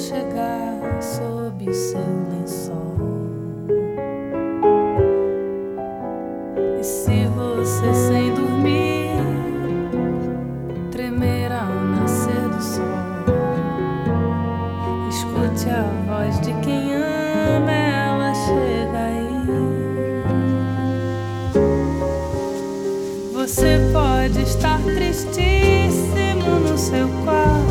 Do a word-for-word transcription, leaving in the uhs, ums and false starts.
chegar sob o seu lençol. E se você sem dormir tremer ao nascer do sol, escute a voz de quem ama, ela chega aí. Você pode estar tristíssimo no seu quarto,